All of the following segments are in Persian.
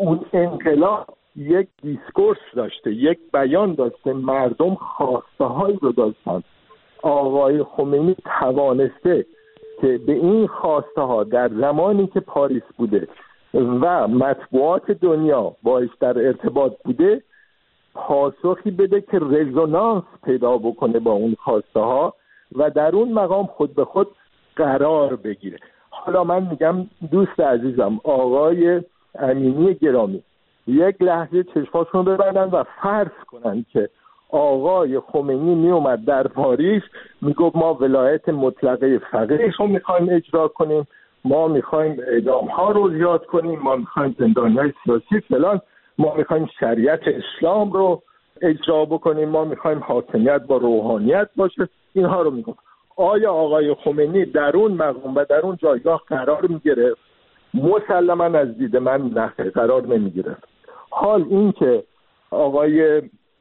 اون انقلاب یک دیسکورس داشته، یک بیان داشته، مردم خواسته هایی رو داشتن. آقای خمینی توانسته که به این خواسته ها در زمانی که پاریس بوده و مطبوعات دنیا باش در ارتباط بوده پاسخی بده که رزونانس پیدا بکنه با اون خواسته ها و در اون مقام خود به خود قرار بگیره. حالا من میگم دوست عزیزم آقای امینی گرامی یک لحظه چشماشون ببندن و فرض کنن که آقای خمینی می اومد در پاریس میگفت ما ولایت مطلقه فقیه رو میخوایم اجرا کنیم، ما میخوایم اعدام ها رو زیاد کنیم، ما میخوایم زندانیای سیاسی فلان، ما میخوایم شریعت اسلام رو اجرا بکنیم، ما میخوایم حاکمیت با روحانیت باشه، اینها رو میگفت. آیا آقای خمینی در اون مقام و در اون جایگاه قرار میگرفت؟ مسلما از دید من نه، قرار نمیگرفت. حال این که آقای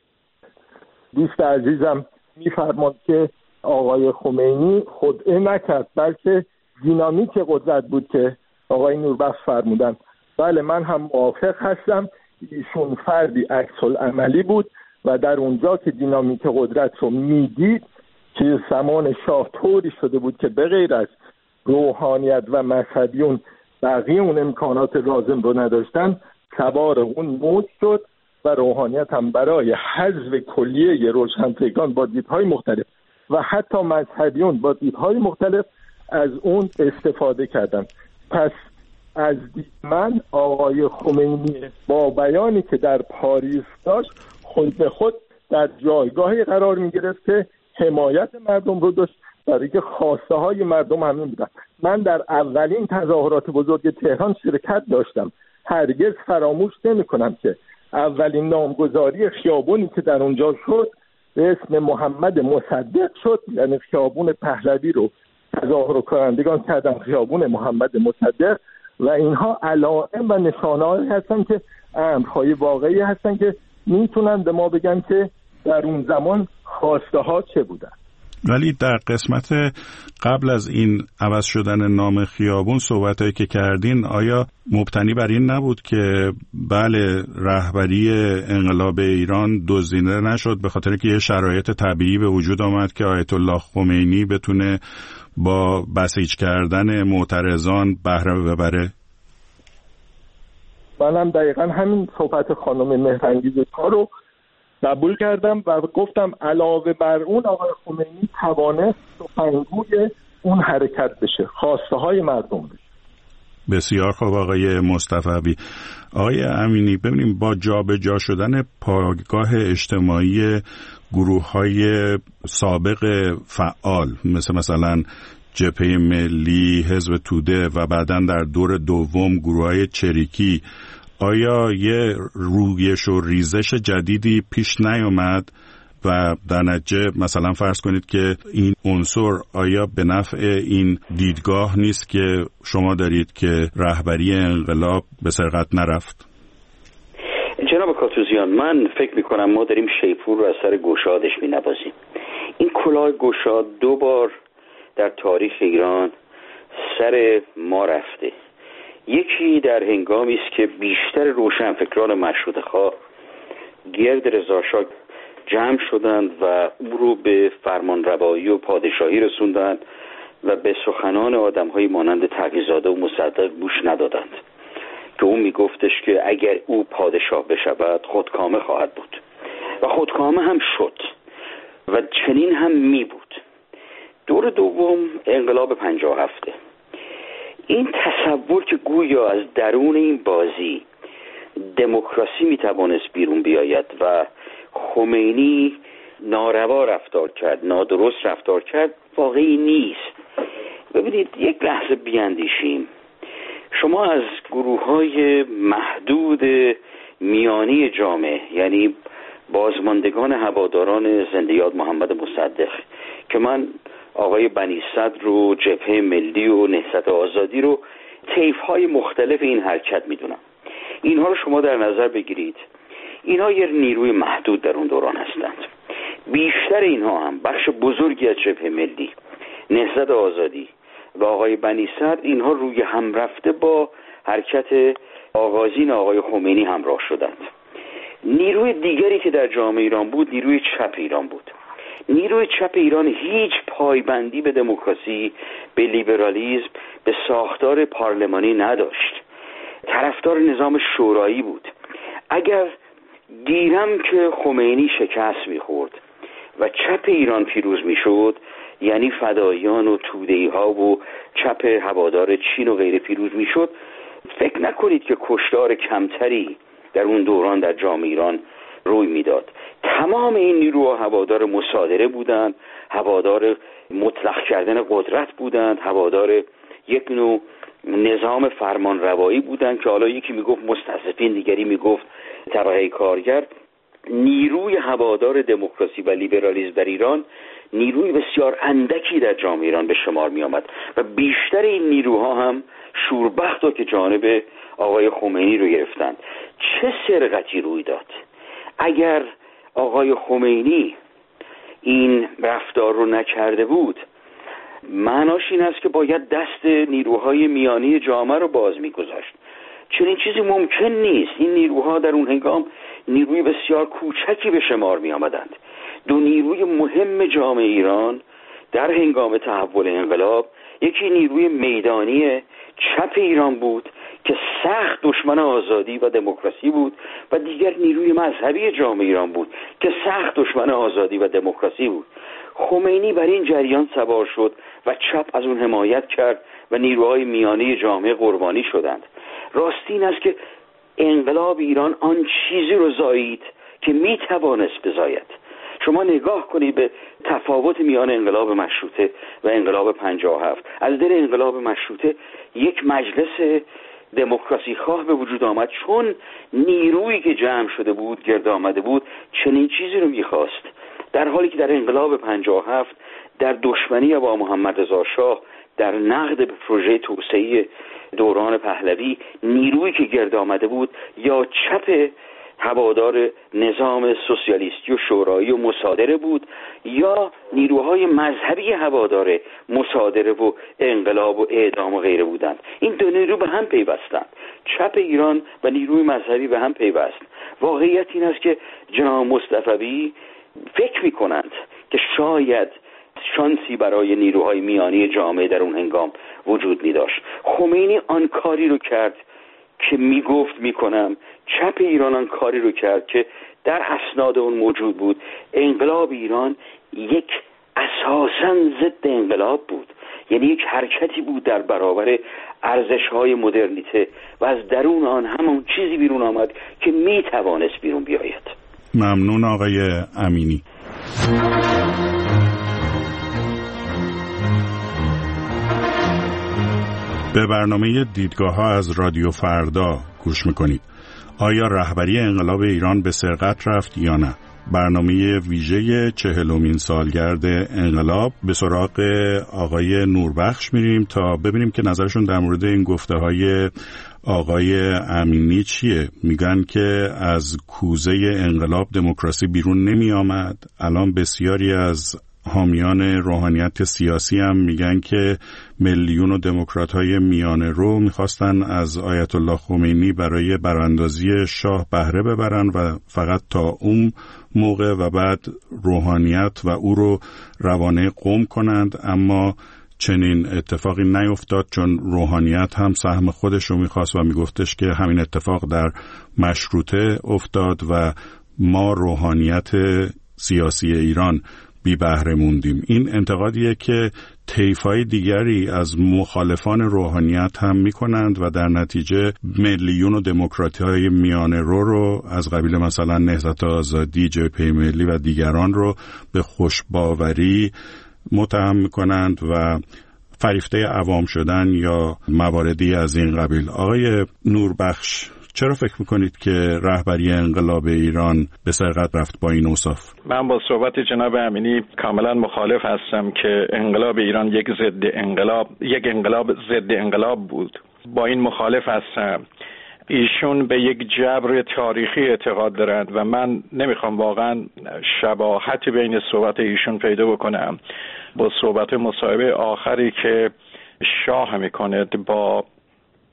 دوست عزیزم میفرماد که آقای خمینی خدعه نکرد بلکه دینامیک قدرت بود که آقای نوربخش فرمودن، بله من هم موافق هستم. ایشون فردی عکس‌العملی بود و در اونجا که دینامیک قدرت رو میدید که زمان شاه طوری شده بود که به غیر از روحانیت و مذهبیون بقیه اون امکانات لازم رو نداشتن، سوار اون موج شد و روحانیت هم برای حذف کلیه روشنفکران با دیدهای مختلف و حتی مذهبیون با دیدهای مختلف از اون استفاده کردن. پس از دید من آقای خمینی با بیانی که در پاریس داشت خود به خود در جایگاهی قرار می گرفت که حمایت مردم رو داشت، برای که خواسته های مردم همین بودن. من در اولین تظاهرات بزرگ تهران شرکت داشتم، هرگز فراموش نمی کنم که اولین نامگذاری خیابونی که در اونجا شد به اسم محمد مصدق شد، یعنی خیابون پهلوی رو تظاهر کنندگان کردن خیابون محمد مصدق و اینها علائم و نشانه‌هایی هستن که امرهای واقعی هستن که میتونن به ما بگن که در اون زمان خواسته ها چه بودن. ولی در قسمت قبل از این عوض شدن نام خیابون صحبتایی که کردین آیا مبتنی بر این نبود که بله رهبری انقلاب ایران دزدیده نشد به خاطر که یه شرایط طبیعی به وجود آمد که آیت الله خمینی بتونه با بسیج کردن معترضان بهره ببره؟ منم دقیقا همین صحبت خانم مهرانگیز رو قبول کردم و گفتم علاوه بر اون آقای خمینی توانست سخنگوی اون حرکت بشه، خواسته های مردم بشه. بسیار خوب آقای مصطفی. آقای امینی ببینیم با جابجا شدن پایگاه اجتماعی گروه‌های سابق فعال مثلا جبهه ملی، حزب توده و بعداً در دور دوم گروه‌های چریکی، آیا یه رویش و ریزش جدیدی پیش نیامد و در نتیجه مثلا فرض کنید که این عنصر آیا به نفع این دیدگاه نیست که شما دارید که رهبری انقلاب به سرقت نرفت؟ جناب کاتوزیان، من فکر میکنم ما داریم شیپور رو از سر گشادش مینوازیم. این کلاه گشاد 2 بار در تاریخ ایران سر ما رفته. یکی در هنگامی است که بیشتر روشنفکران مشروطه‌خواه گرد رضا شاه جمع شدند و او رو به فرمانروایی و پادشاهی رسوندند و به سخنان آدم‌های مانند تقی‌زاده و مصدق گوش ندادند که او میگفتش که اگر او پادشاه بشود خودکامه خواهد بود و خودکامه هم شد و چنین هم می بود. دور دوم انقلاب 57. این تصور که گویا از درون این بازی دموکراسی میتوانست بیرون بیاید و خمینی ناروا رفتار کرد، نادرست رفتار کرد، واقعی نیست. ببینید یک لحظه بیاندیشیم. شما از گروه‌های محدود میانی جامعه، یعنی بازماندگان هواداران زنده یاد محمد مصدق که من آقای بنی صدر رو، جبهه ملی و نهضت آزادی رو طیف‌های مختلف این حرکت میدونم، اینها رو شما در نظر بگیرید. اینها یه نیروی محدود در اون دوران هستند. بیشتر اینها هم بخش بزرگی از جبهه ملی، نهضت آزادی و آقای بنی صدر، اینها روی هم رفته با حرکت آغازین آقای خمینی همراه شدند. نیروی دیگری که در جامعه ایران بود نیروی چپ ایران بود. نیروی چپ ایران هیچ پایبندی به دموکراسی، به لیبرالیسم، به ساختار پارلمانی نداشت. طرفدار نظام شورایی بود. اگر گیرم که خمینی شکست می‌خورد و چپ ایران پیروز می‌شد، یعنی فداییان و توده‌ای‌ها و چپ هوادار چین و غیره پیروز می‌شد، فکر نکنید که کشتار کمتری در اون دوران در جامعه ایران روی میداد. تمام این نیروها هوادار مصادره بودند، هوادار مطلق کردن قدرت بودند، هوادار یک نوع نظام فرمان روایی بودند که حالا یکی میگفت مستضعفین، دیگری میگفت طبقه کارگر. نیروی هوادار دموکراسی و لیبرالیسم در ایران نیروی بسیار اندکی در جامعه ایران به شمار می آمد و بیشتر این نیروها هم شوربخت که جانب آقای خمینی رو گرفتند. چه سرقتی روی داد؟ اگر آقای خمینی این رفتار رو نکرده بود، معناش این است که باید دست نیروهای میانی جامعه رو باز می‌گذاشت. چنین چیزی ممکن نیست. این نیروها در اون هنگام نیروی بسیار کوچکی به شمار می آمدند. دو نیروی مهم جامعه ایران در هنگام تحول انقلاب، یکی نیروی میدانی چپ ایران بود که سخت دشمن آزادی و دموکراسی بود و دیگر نیروی مذهبی جامعه ایران بود که سخت دشمن آزادی و دموکراسی بود. خمینی بر این جریان سوار شد و چپ از اون حمایت کرد و نیروهای میانی جامعه قربانی شدند. راستی این است که انقلاب ایران آن چیزی رو زایید که می توانست بزاید. شما نگاه کنید به تفاوت میان انقلاب مشروطه و انقلاب 57. از دل انقلاب مشروطه یک مجلس دموکراسی خواه به وجود آمد، چون نیرویی که جمع شده بود، گرد آمده بود، چنین چیزی رو میخواست. در حالی که در انقلاب 57 در دشمنی با محمد رضا شاه، در نقد به پروژه توسعه دوران پهلوی، نیرویی که گرد آمده بود یا چپ هوادار نظام سوسیالیستی و شورایی و مصادره بود یا نیروهای مذهبی هوادار مصادره و انقلاب و اعدام و غیره بودند. این دو نیرو به هم پیوستند. چپ ایران و نیروی مذهبی به هم پیوست. واقعیت این است که جناب مصطفی فکر می‌کنند که شاید شانسی برای نیروهای میانی جامعه در اون هنگام وجود می‌داشت. خمینی آن کاری رو کرد که میگفت میکنم، چپ ایران آن کاری رو کرد که در اسناد اون موجود بود. انقلاب ایران یک اساساً ضد انقلاب بود، یعنی یک حرکتی بود در برابر ارزش‌های مدرنیته و از درون آن همون چیزی بیرون آمد که میتوانست بیرون بیاید. ممنون آقای امینی. به برنامه دیدگاه‌ها از رادیو فردا گوش میکنید. آیا رهبری انقلاب ایران به سرقت رفت یا نه؟ برنامه ویژه 40مین سالگرد انقلاب. به سراغ آقای نوربخش میریم تا ببینیم که نظرشون در مورد این گفته‌های آقای امینی چیه. میگن که از کوزه انقلاب دموکراسی بیرون نمی آمد. الان بسیاری از حامیان روحانیت سیاسی هم میگن که ملیون و دموکرات‌های میانه رو میخواستن از آیت الله خمینی برای براندازی شاه بهره ببرن و فقط تا اون موقع و بعد روحانیت و او رو روانه قوم کنند، اما چنین اتفاقی نیفتاد، چون روحانیت هم سهم خودش رو میخواست و میگفتش که همین اتفاق در مشروطه افتاد و ما روحانیت سیاسی ایران بی بهره موندیم. این انتقادیه که طیف‌های دیگری از مخالفان روحانیت هم میکنند و در نتیجه ملیون و دموکرات‌های میانه رو از قبیل مثلا نهضت آزادی، جبهه ملی و دیگران رو به خوشباوری متهم میکنند و فریفته عوام شدن یا مواردی از این قبیل. آقای نوربخش، چرا فکر میکنید که رهبری انقلاب ایران به سرقت رفت با این اوصاف؟ من با صحبت جناب امینی کاملا مخالف هستم که انقلاب ایران یک انقلاب ضد انقلاب بود. با این مخالف هستم. ایشون به یک جبر تاریخی اعتقاد دارند و من نمیخوام واقعا شباهتی بین صحبت ایشون پیدا بکنم با صحبت مصاحبه آخری که شاه میکنه با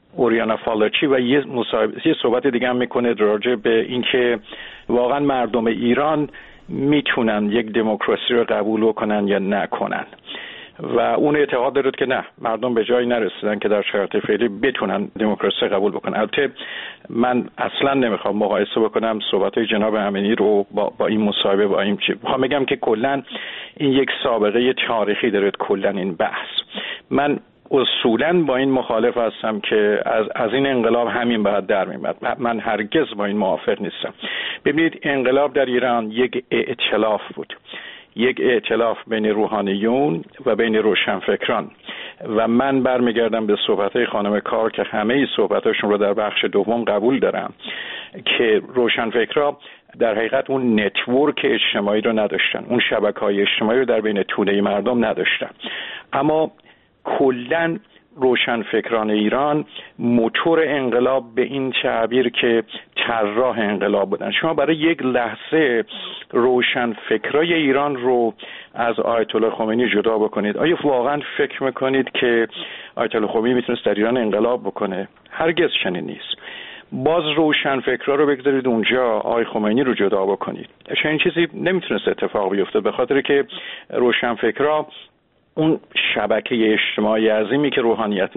اوریانا فالوچی و یه صحبت دیگه هم میکنه راجع به اینکه واقعا مردم ایران میتونن یک دموکراسی رو قبول بکنن یا نکنن و اون اعتقاد داره که نه، مردم به جایی نرسیدن که در شرایط فعلی بتونن دموکراسی قبول بکنن. البته من اصلا نمیخوام مقایسه بکنم صحبت‌های جناب امینی رو با این مصاحبه، با این چیز. میخوام بگم که کلا این یک سابقه تاریخی داره، کلا این بحث. من اصولاً با این مخالف هستم که از این انقلاب همین بعد در میاد. من هرگز با این موافق نیستم. ببینید، انقلاب در ایران یک ائتلاف بود، یک ائتلاف بین روحانیون و بین روشنفکران و من برمیگردم به صحبت‌های خانم کار که همه صحبتاشون رو در بخش دوم قبول دارم که روشنفکرها در حقیقت اون نتورک اجتماعی رو نداشتن، اون شبکه‌های اجتماعی رو در بین توده مردم نداشتن. اما کلاً روشنفکران ایران موتور انقلاب به این تعبیر که طراح انقلاب بودن. شما برای یک لحظه روشنفکرای ایران رو از آیت الله خمینی جدا بکنید. آیا واقعا فکر میکنید که آیت الله خمینی میتونست در ایران انقلاب بکنه؟ هرگز چنین نیست. باز روشنفکرا رو بگذارید اونجا، آقای خمینی رو جدا بکنید. چنین چیزی نمیتونست اتفاق بیفته، به خاطر که روشنفکرا اون شبکه اجتماعی عظیمی که روحانیت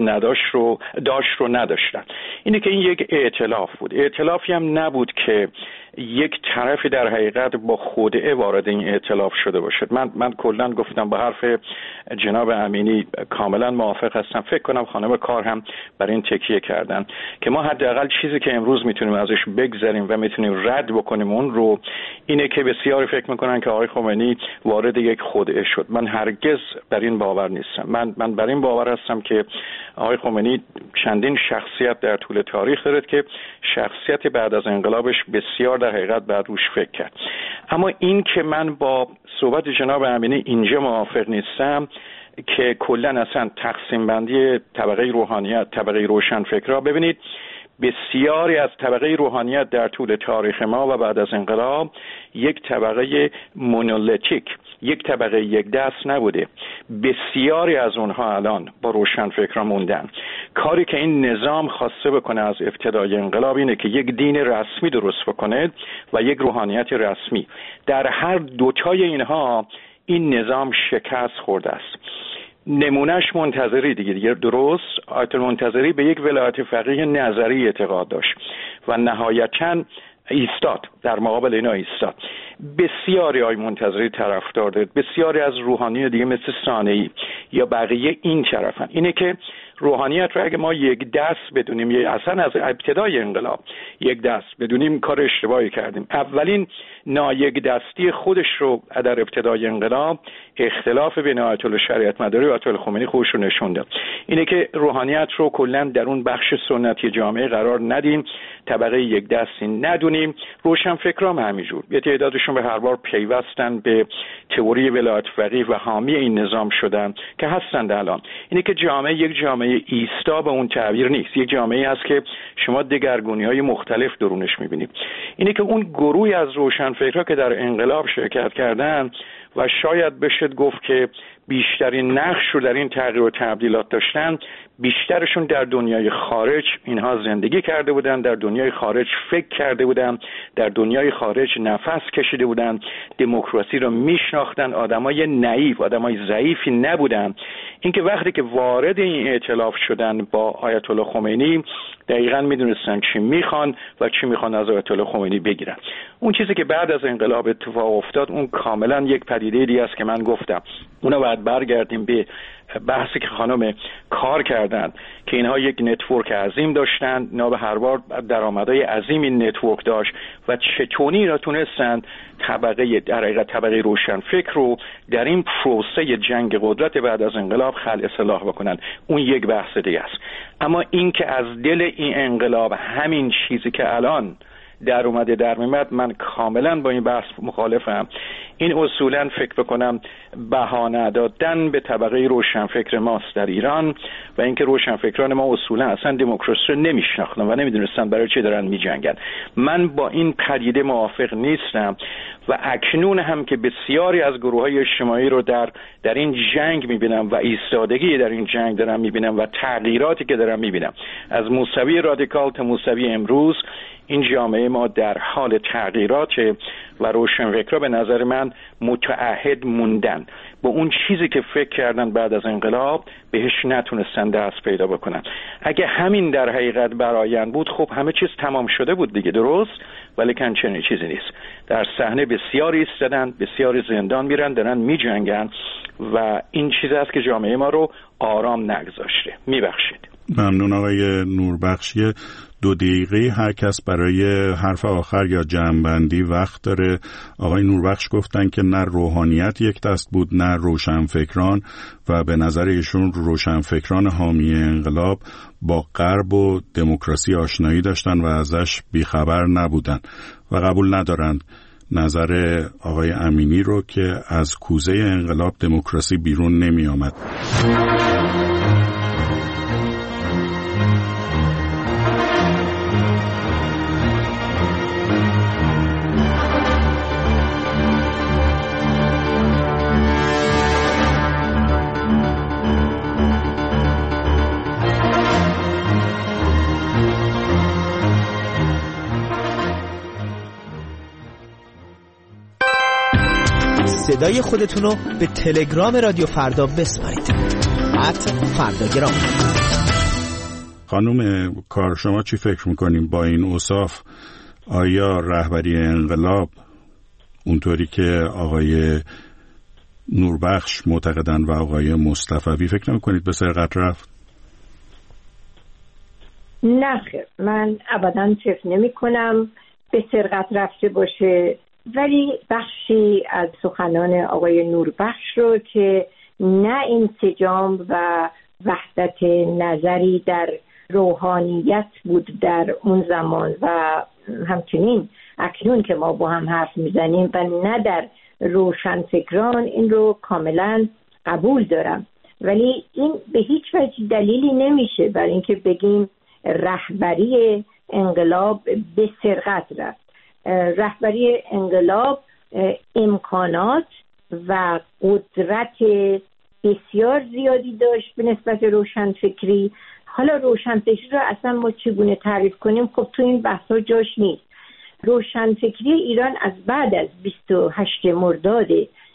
داشت رو نداشتن. اینه که این یک ائتلاف بود. ائتلافی هم نبود که یک طرفی در حقیقت با خودعه وارد این ائتلاف شده باشد. من کلا گفتم با حرف جناب امینی کاملا موافق هستم. فکر کنم خانم کار هم بر این تکیه کردن که ما حداقل چیزی که امروز میتونیم ازش بگذریم و میتونیم رد بکنیم اون رو اینه که بسیاری فکر میکنن که آقای خمینی وارد یک خودعه شد. من هرگز بر این باور نیستم. من بر این باور هستم که آقای خمینی چندین شخصیت در طول تاریخ دارد که شخصیت بعد از انقلابش بسیار در حقیقت بعد روش فکر کرد. اما این که من با صحبت جناب امینی اینجا موافق نیستم که کلا اصلا تقسیم بندی طبقه روحانیت، طبقه روشنفکرها، ببینید بسیاری از طبقه روحانیت در طول تاریخ ما و بعد از انقلاب یک طبقه مونولیتیک، یک طبقه یک دست نبوده. بسیاری از اونها الان با روشنفکران موندن. کاری که این نظام خواسته بکنه از ابتدای انقلاب اینه که یک دین رسمی درست بکنه و یک روحانیت رسمی. در هر دوتای اینها این نظام شکست خورده است. نمونهش منتظری دیگه درست، آیت المنتظری به یک ولایت فقیه نظری اعتقاد داشت و نهایتاً ایستاد، در مقابل اینا ایستاد. بسیاری آیت منتظری طرفدار دارد، بسیاری از روحانیون دیگه مثل ثانوی یا بقیه این طرفن. اینه که روحانیت رو اگه ما یک دست بدونیم، اصلا از ابتدای انقلاب یک دست بدونیم، کار اشتباهی کردیم. اولین نایک دستی خودش رو در ابتدای انقلاب اختلاف بین آیت الله شریعت مداری و آیت الله خمینی خودش رو نشون داد. اینه که روحانیت رو کلا در اون بخش سنتی جامعه قرار ندیم، طبقه یک دستی ندونیم. روشنفکرام همینجور یه تعدادشون به هر بار پیوستن به تئوری ولایت فقیه و حامی این نظام شدن که هستند الان. اینه که جامعه یک جامعه ایستا به اون تعبیر نیست، یک جامعه هست که شما دگرگونی‌های مختلف درونش می‌بینید. اینه که اون گروهی از روشنفکرها که در انقلاب شرکت کردن و شاید بشه گفت که بیشترین نقش رو در این تغییر و تبدیلات داشتن، بیشترشون در دنیای خارج اینها زندگی کرده بودن، در دنیای خارج فکر کرده بودن، در دنیای خارج نفس کشیده بودن، دموکراسی رو میشناختن، آدمای نایب، آدمای ضعیفی نبودن. اینکه وقتی که وارد این ائتلاف شدن با آیت الله خمینی دقیقاً میدونستن چی میخوان و چی میخوان از آیت الله خمینی بگیرن. اون چیزی که بعد از انقلاب اتفاق افتاد اون کاملا یک پدیده دیگه است که من گفتم. اونو باید برگردیم به بحثی که خانم کار کردن که اینها یک نتورک عظیم داشتن، اینا به هر بار درآمدهای عظیم این نتورک داشت و چطوری اینا تونستن در حقیقت طبقه روشنفکر رو در این پروسه جنگ قدرت بعد از انقلاب خلع سلاح بکنن. اون یک بحث دیگه است. اما این که از دل این انقلاب همین چیزی که الان در اومده در میاد، من کاملا با این بحث مخالفم. این اصولا فکر بکنم بها ندادن به طبقه روشنفکر ماست در ایران و اینکه روشنفکران ما اصولا اصلا دموکراسی رو نمیشناختن و نمیدونستن برای چه دارن میجنگن. من با این پدیده موافق نیستم و اکنون هم که بسیاری از گروه‌های اجتماعی رو در این جنگ میبینم و ایستادگی در این جنگ دارم میبینم و تغییراتی که دارم میبینم از موسوی رادیکال تا موسوی امروز، این جامعه ما در حال تغییرات و روشنفکرها به نظر من متعهد موندن با اون چیزی که فکر کردن بعد از انقلاب بهش نتونستن دست پیدا بکنن. اگه همین در حقیقت برآیند بود خب همه چیز تمام شده بود دیگه، درست؟ ولی کن چنین چیزی نیست. در صحنه بسیاری ایستادن، بسیاری زندان میرن، دارن میجنگن و این چیز است که جامعه ما رو آرام نگذاشته. میبخشید. ممنون آقای نوربخشی. 2 دقیقه هر کس برای حرف آخر یا جمع‌بندی وقت داره. آقای نوربخش گفتن که نه روحانیت یک دست بود نه روشنفکران و به نظر ایشون روشنفکران حامی انقلاب با غرب و دموکراسی آشنایی داشتن و ازش بیخبر نبودن و قبول ندارند نظر آقای امینی رو که از کوزه انقلاب دموکراسی بیرون نمی آمد. صدای خودتونو به تلگرام رادیو فردا بسپارید. @فرداگرام. خانم کار، شما چی فکر میکنیم با این اوصاف؟ آیا رهبری انقلاب اونطوری که آقای نوربخش معتقدن و آقای مصطفی فکر نمیکنید به سرقت رفت؟ نه خیر، من ابداً فکر نمی کنم به سرقت رفته باشه، ولی بخشی از سخنان آقای نوربخش رو که نه انسجام و وحدت نظری در روحانیت بود در اون زمان و همچنین اکنون که ما با هم حرف میزنیم و نه در روشنفکران، این رو کاملا قبول دارم، ولی این به هیچ وجه دلیلی نمیشه برای اینکه بگیم رهبری انقلاب به سرقت رفت. رهبری انقلاب امکانات و قدرت بسیار زیادی داشت به نسبت روشنفکری. حالا روشنفکری رو اصلا ما چگونه تعریف کنیم خب تو این بحثا جاش نیست. روشنفکری ایران از بعد از 28 مرداد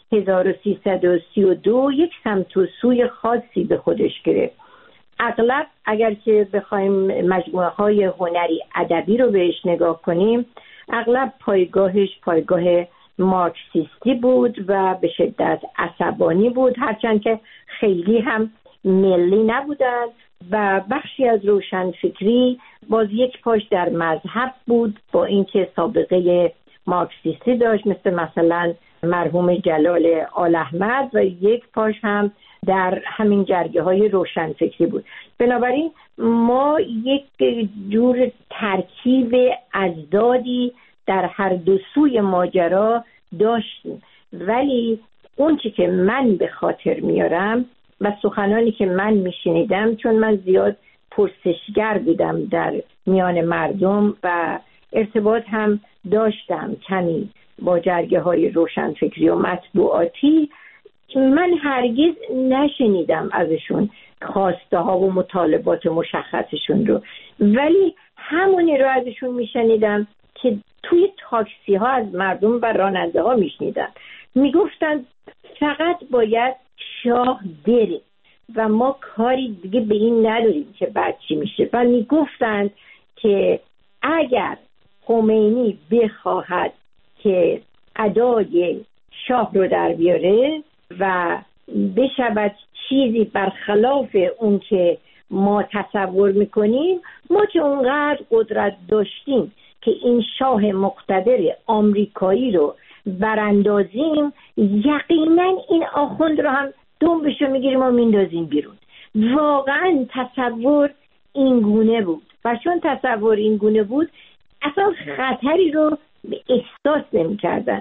1332 یک سمت و سوی خاصی به خودش گرفت. اغلب اگر که بخوایم مجموعه های هنری ادبی رو بهش نگاه کنیم، اغلب پایگاهش پایگاه مارکسیستی بود و به شدت عصبانی بود، هرچند که خیلی هم ملی نبودن و بخشی از روشنفکری باز یک پاش در مذهب بود با اینکه سابقه مارکسیستی داشت، مثلا مرحوم جلال آل احمد، و یک پاش هم در همین جرگه های روشنفکری بود. بنابراین ما یک جور ترکیب ازدادی در هر دو سوی ماجرا داشتیم، ولی اون چی که من به خاطر میارم و سخنانی که من میشنیدم، چون من زیاد پرسشگر بودم در میان مردم و ارتباط هم داشتم کمی با جرگه های روشنفکری و مطبوعاتی، من هرگز نشنیدم ازشون خواسته ها و مطالبات مشخصشون رو، ولی همونی رو ازشون میشنیدم که توی تاکسی ها از مردم و راننده ها میشنیدم. میگفتن فقط باید شاه بره و ما کاری دیگه به این نداریم که بعد چی میشه، و میگفتن که اگر خمینی بخواهد که ادای شاه رو در بیاره و بشود چیزی برخلاف اون که ما تصور میکنیم، ما که اونقدر قدرت داشتیم که این شاه مقتدر آمریکایی رو براندازیم، یقینا این آخوند رو هم دنبشو میگیریم و میندازیم بیرون. واقعا تصور این گونه بود و چون تصور این گونه بود اصلا خطری رو احساس نمی کردن.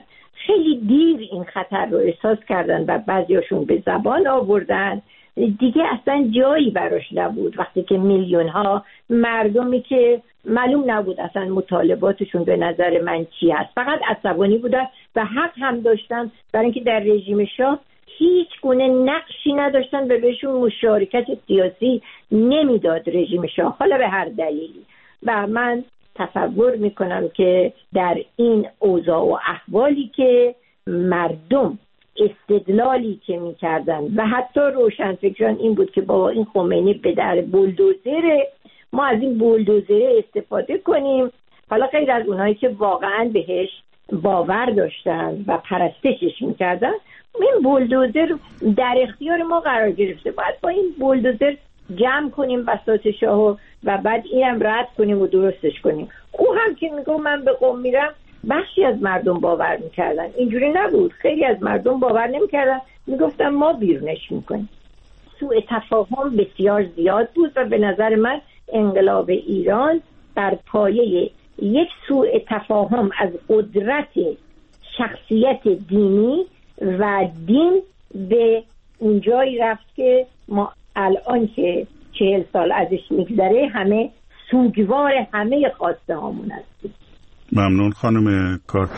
خیلی دیر این خطر رو احساس کردن و بعضیاشون به زبان آوردن، دیگه اصلا جایی براش نبود. وقتی که میلیون ها مردمی که معلوم نبود اصلا مطالباتشون به نظر من چی هست، فقط عصبانی بودن و حق هم داشتن، برای اینکه در رژیم شاه هیچ گونه نقشی نداشتن و بهشون مشارکت سیاسی نمیداد رژیم شاه، حالا به هر دلیلی. و من تصور میکنم که در این اوضاع و احوالی که مردم استدلالی که میکردن و حتی روشنفکران این بود که با این خمینی به در بولدوزر، ما از این بولدوزر استفاده کنیم. حالا غیر از اونایی که واقعا بهش باور داشتن و پرستشش میکردن، این بولدوزر در اختیار ما قرار گرفته، باید با این بولدوزر جمع کنیم بساط شاهو و بعد اینم رد کنیم و درستش کنیم. او هم که میگه من به قم میرم، بخشی از مردم باور میکردن، اینجوری نبود. خیلی از مردم باور نمیکردن، میگفتن ما بیرونش میکنیم. سوء تفاهم بسیار زیاد بود و به نظر من انقلاب ایران بر پایه یک سوء تفاهم از قدرت شخصیت دینی و دین به اونجایی رفت که ما الان که 40 سال ازش میگذره همه سوگوار همه خواسته هامون هستیم. ممنون خانم کار.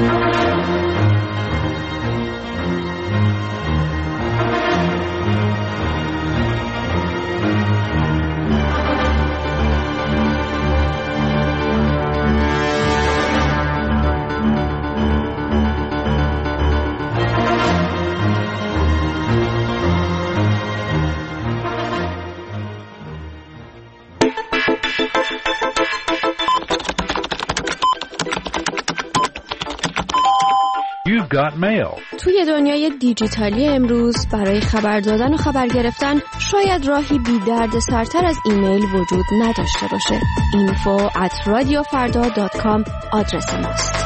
Got mail. توی دنیای دیجیتالی امروز برای خبر دادن و خبر گرفتن شاید راهی بی درد سرتر از ایمیل وجود نداشته باشه. info@radiofarda.com آدرس ماست.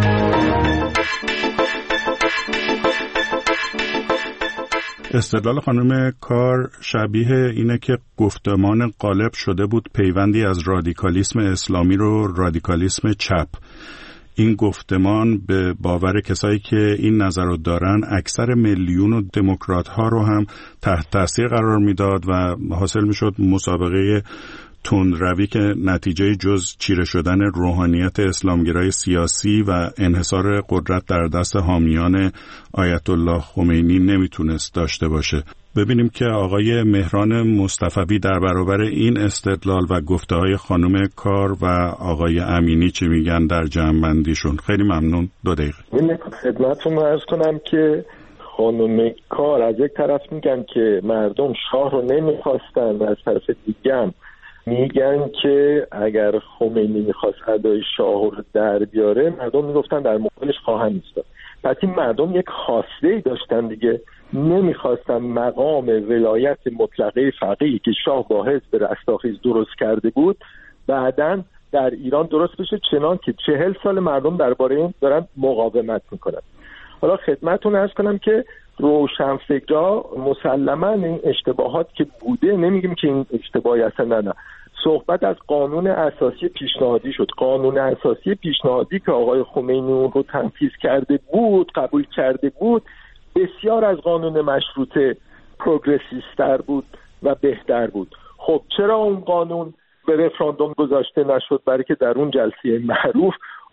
استدلال خانم کار شبیه اینه که گفتمان غالب شده بود پیوندی از رادیکالیسم اسلامی رو رادیکالیسم چپ. این گفتمان به باور کسایی که این نظر رو دارن اکثر میلیون و دموکرات ها رو هم تحت تاثیر قرار میداد و حاصل میشد مسابقه تندروی که نتیجه جز چیره شدن روحانیت اسلامگرای سیاسی و انحصار قدرت در دست حامیان آیت الله خمینی نمیتونست داشته باشه. ببینیم که آقای مهران مصطفوی در برابر این استدلال و گفته‌های خانم کار و آقای امینی چی میگن در جمع‌بندیشون. خیلی ممنون. 2 دقیقه. من خدمتتون عرض کنم که خانم کار از یک طرف میگن که مردم شاه رو نمیخواستن و از طرف دیگه هم میگن که اگر خمینی میخواست ادای شاه رو در بیاره مردم میگفتن در مقابلش خواهند ایستاد. پس این مردم یک خواسته‌ای داشتن دیگه، نمیخواستن مقام ولایت مطلقه فقیه که شاه با حزب رستاخیز درست کرده بود بعداً در ایران درست بشه، چنان که 40 سال مردم درباره این دارن مقاومت میکنن. حالا خدمتتون عرض کنم که روشنفکرها مسلماً این اشتباهات که بوده، نمیگیم که این اشتباهی اصلا نه، صحبت از قانون اساسی پیشنهادی شد. قانون اساسی پیشنهادی که آقای خمینی اون رو تنفیذ کرده بود، قبول کرده بود، بسیار از قانون مشروطه پروگرسیستر بود و بهتر بود. خب چرا اون قانون به رفراندوم گذاشته نشد؟ برای که در اون جلسه معروف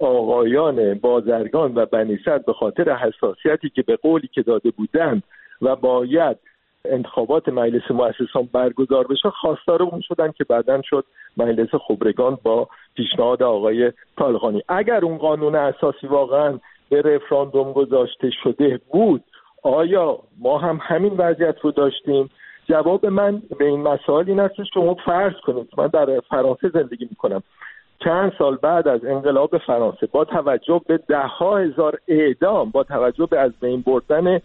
آقایان بازرگان و بنی صدر به خاطر حساسیتی که به قولی که داده بودند و باید انتخابات مجلس مؤسسان برگزار بشه خواستار اون شدن که بعداً شد مجلس خبرگان با پیشنهاد آقای طالقانی. اگر اون قانون اساسی واقعاً به رفراندوم گذاشته شده بود، آیا ما هم همین وضعیت رو داشتیم؟ جواب من به این مسائل این است که شما فرض کنید من در فرانسه زندگی میکنم، چند سال بعد از انقلاب فرانسه با توجه به 10,000 اعدام، با توجه به از بین بردن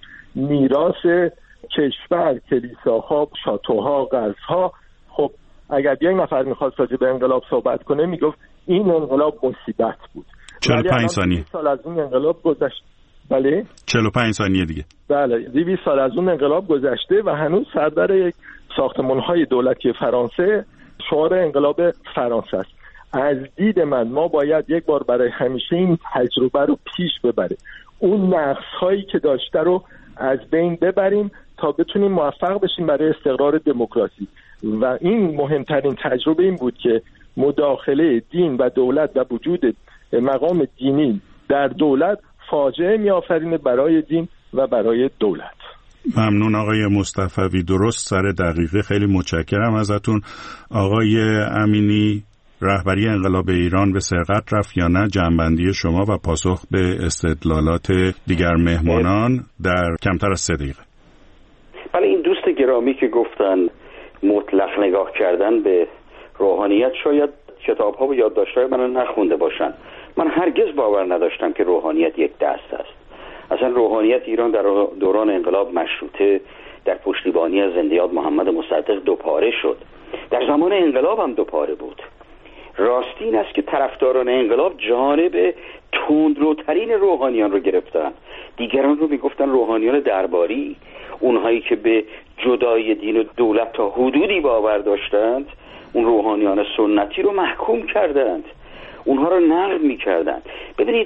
میراث کشور، کلیساها، شاتوها، قصرها، خب اگر یک نفر میخواست راجع به انقلاب صحبت کنه میگفت این انقلاب مصیبت بود. 45 ثانیه سال از اون انقلاب گذشت. بله 45 ثانیه دیگه. بله 200 سال از اون انقلاب گذشته و هنوز سردر یک ساختمان‌های دولتی فرانسه شعار انقلاب فرانسه است. از دید من ما باید یک بار برای همیشه این تجربه رو پیش ببریم. اون نقص‌هایی که داشته رو از بین ببریم تا بتونیم موفق بشیم برای استقرار دموکراسی. و این مهمترین تجربه این بود که مداخله دین و دولت و وجود مقام دینی در دولت فاجعه می‌آفرینه برای دین و برای دولت. ممنون آقای مصطفوی، درست سر دقیقه. خیلی متشکرم ازتون. آقای امینی، رهبری انقلاب ایران به سرقت رفت یا نه؟ جنبندی شما و پاسخ به استدلالات دیگر مهمانان در کمتر از 3 دقیقه. بله، این دوست گرامی که گفتن مطلق نگاه کردن به روحانیت، شاید کتاب‌ها و یادداشت‌های من نخونده باشن. من هرگز باور نداشتم که روحانیت یک دست است. اصلا روحانیت ایران در دوران انقلاب مشروطه در پشتیبانی از زنده‌یاد محمد مصدق 2 پاره شد. در زمان انقلاب هم 2 پاره بود. راستی این است که طرفداران انقلاب جانب تندروترین روحانیان رو گرفتن. دیگران رو میگفتن روحانیان درباری. اونهایی که به جدای دین و دولت تا حدودی باور داشتند، اون روحانیان سنتی رو محکوم کردند، اونها رو نقد میکردند. ببینید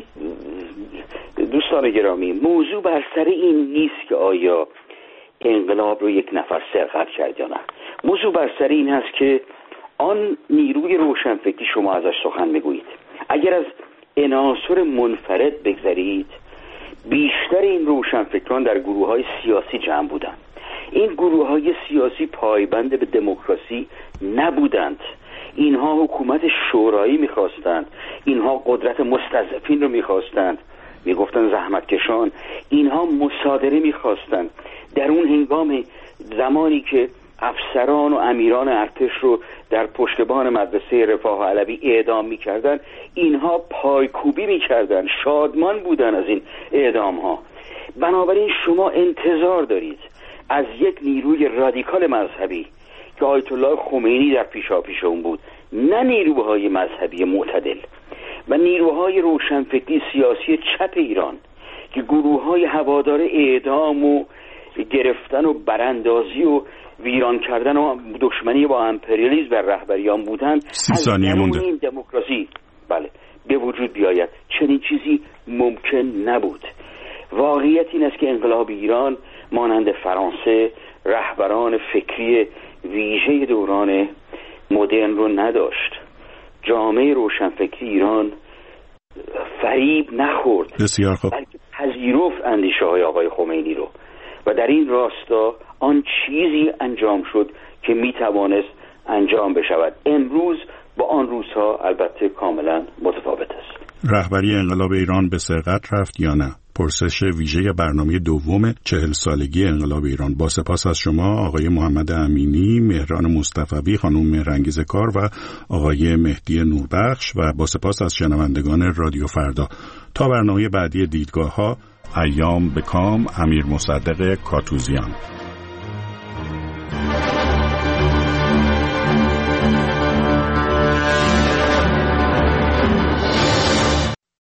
دوستان گرامی، موضوع بر سر این نیست که آیا انقلاب رو یک نفر سرقت کرد یا نه. موضوع بر سر این هست که آن نیروی روشنفکری شما ازش سخن میگویید، اگر از عناصر منفرد بگذارید، بیشتر این روشنفکران در گروه‌های سیاسی جمع بودند. این گروه‌های سیاسی پایبند به دموکراسی نبودند. اینها حکومت شورایی می‌خواستند، اینها قدرت مستضعفین رو می‌خواستند، میگفتن زحمتکشان. اینها مصادره می‌خواستند. در اون هنگام زمانی که افسران و امیران ارتش رو در پشتبان مدرسه رفاه علوی اعدام می‌کردند، اینها پایکوبی می‌کردند، شادمان بودند از این اعدام‌ها. بنابراین شما انتظار دارید از یک نیروی رادیکال مذهبی که آیت الله خمینی در پیشاپیش اون بود، نه نیروهای مذهبی معتدل و نیروهای روشنفکری سیاسی چپ ایران که گروه‌های هوادار اعدام و گرفتن و براندازی و ویران کردن و دشمنی با امپریالیسم در رهبریان بودند، 30 ثانیه مونده. این دموکراسی بله به وجود بیاید. چنین چیزی ممکن نبود. واقعیت این است که انقلاب ایران مانند فرانسه رهبران فکری ویژه دوران مدرن رو نداشت. جامعه روشنفکری ایران فریب نخورد، بسیار خوب، بلکه پذیرفت اندیشه های آقای خمینی رو و در این راستا آن چیزی انجام شد که می توانست انجام بشود. امروز با آن روزها البته کاملا متفاوت است. رهبری انقلاب ایران به سرقت رفت یا نه؟ پرسش ویژه برنامه دوم 40 سالگی انقلاب ایران. با سپاس از شما آقای محمد امینی، مهران مصطفوی، خانم مهرانگیز کار و آقای مهدی نوربخش و با سپاس از شنوندگان رادیو فردا. تا برنامه بعدی دیدگاه‌ها، ایام به کام. امیر مصدق کاتوزیان.